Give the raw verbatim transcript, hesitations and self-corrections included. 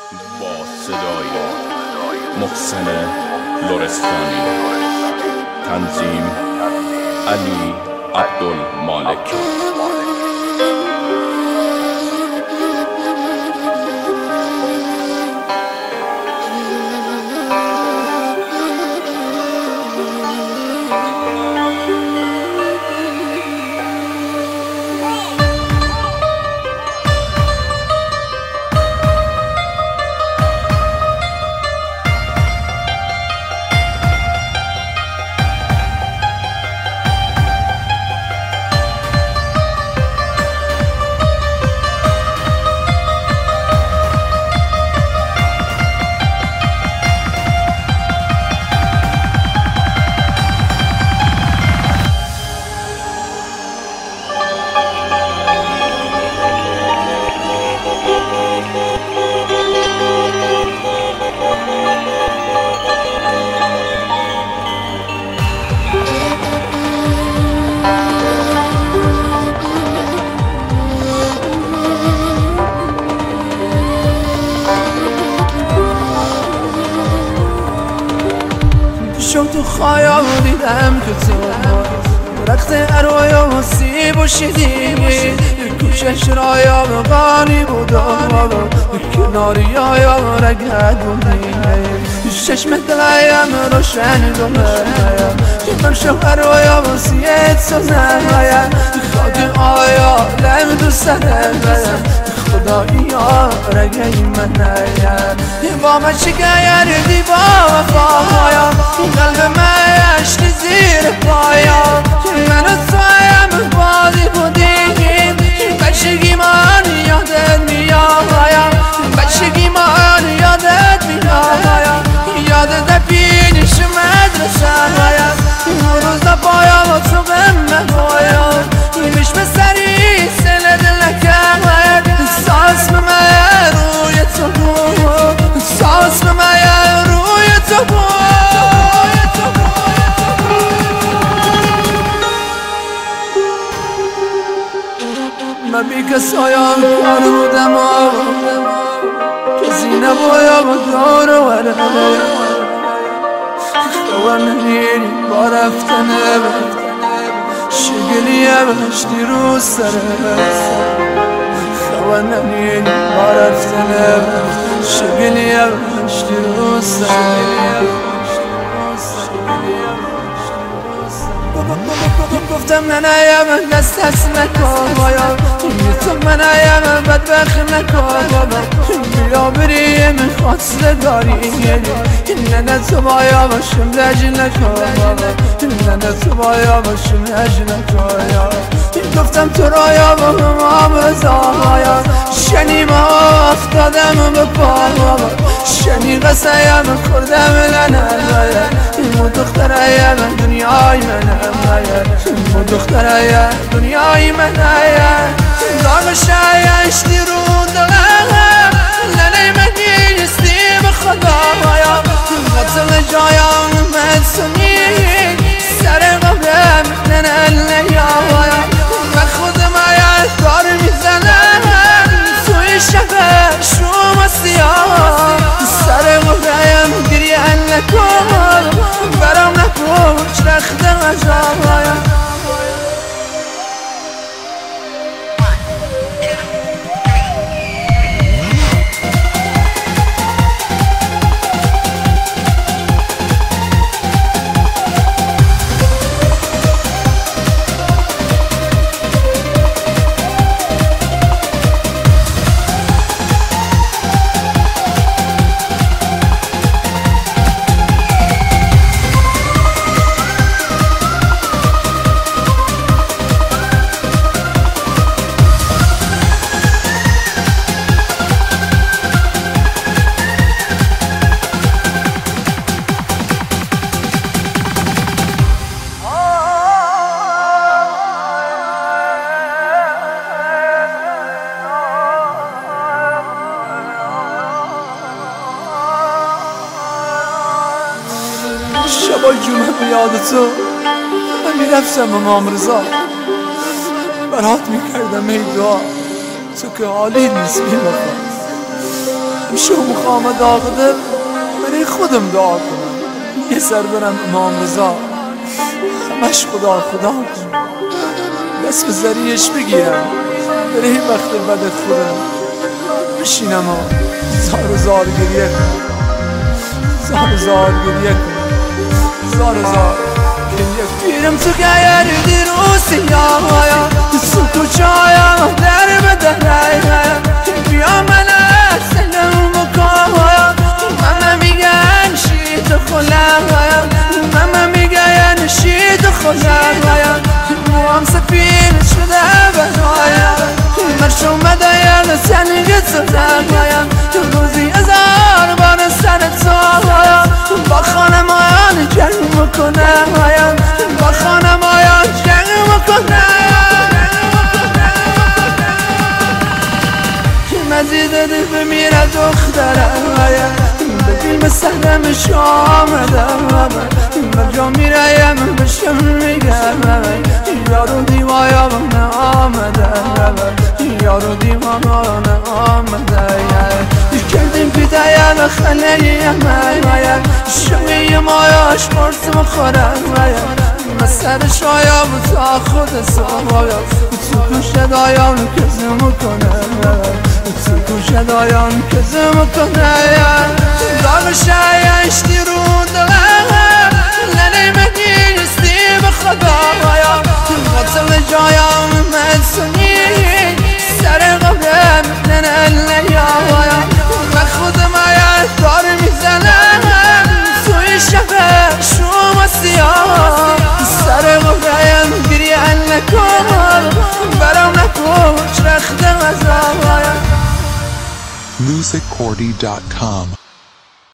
با صدای محسن لرستانی، تنظیم علی عبدالمالک. شو تو خیال دیدم که تو رخت ارویا و سیب و شدیدی کوشش رایا و غانی بودا کناری آیا رگد بودی ششم دلایم روشن دومه من شو ارویا و سیب سازم خاکی آیا لم دوست دارم خدایی ها رگی من نیم با من شکایر دی با وفایا قلب من عشق زیر پایا من و تویم بازی بودیم بچگی من یادت میایم بچگی من یادت میایم یادت پیش مدرسه اون روزا پایا و تو به من پایا میش به سری سل دل نکرد ساس به من روی تو بود ساس به من روی تو بود من بی کسایم کار بودم کسی نبایا با دار و وره خواهر نمیری با رفتنه شگلیه بشتی رو سره خواهر نمیری با رفتنه شگلیه بشتی رو سره گفتم نه نیم دست دست نکن بایا تو من نیم بدبخت نکن بابا بیا بریم خواستره داری نه نه تو بایا باشم لج نکن بابا نه نه تو بایا باشم لج نکن گفتم تو رایا با هم رضایا شنی ما افتادم به پا بابا شنی قصایم خوردم لنه مو دختره من دنیای منم مو دختره دنیای منم داغ شایشتی رو دلم لنه مگی استی به خدایا قتل جایم منسونی سر قبرم لنه لیایا و خودم آید کار میزنم توی شبه شوم سیاه سر قبرم گریه نکن برام نپوش رخت غجایا شبای جمعه به یاد تو من میرفتم امام رضا برات میکردم ای دعا تو که حالی نیست بی وفا میشه مخوام داغ دل برای خودم دعا کنم، یه سر برم امام رضا همش خدا خدا کنم، دست به ذریعش بگیرم برای وقت بدت خودم بشینم و زار زار گریه کنم، زار زار گریه کنم، زار زار گریه کنم. پیرم تو گیر دیرو سیاهایا تو کوچایا در بدهی بیا من سلام بکنم. ماما میگن شید خلایا، ماما میگن شید خلایا، موام سفید شده بهایا، مرش اومده یا سنگ سردایا، روزی هزار بار سرت سایا، با خانمان جنگ میکنه با خانمان جنگ میکنه. مزید دل بمیره دخترم ببین سهرم شامدم من جا میرایم بشم میگم یارو دیوایا من آمدم یارو دیوانا آمده کردیم بیدایم خلیه من شوی مایاش پرس مخورم من سر شایم تا خود سوایا تو گوش دایم کزم کنم تو گوش دایم کزم کنم داغ شایش دیرو دلم لنی مگیستی به خدایا قتل جایم منسونی سر قبرم ننلیایا و خودم آید دار میزنم توی شبه شوم سیاه سر قبرم گریه نکن برام نکن رخت غذایا. music cordy dot com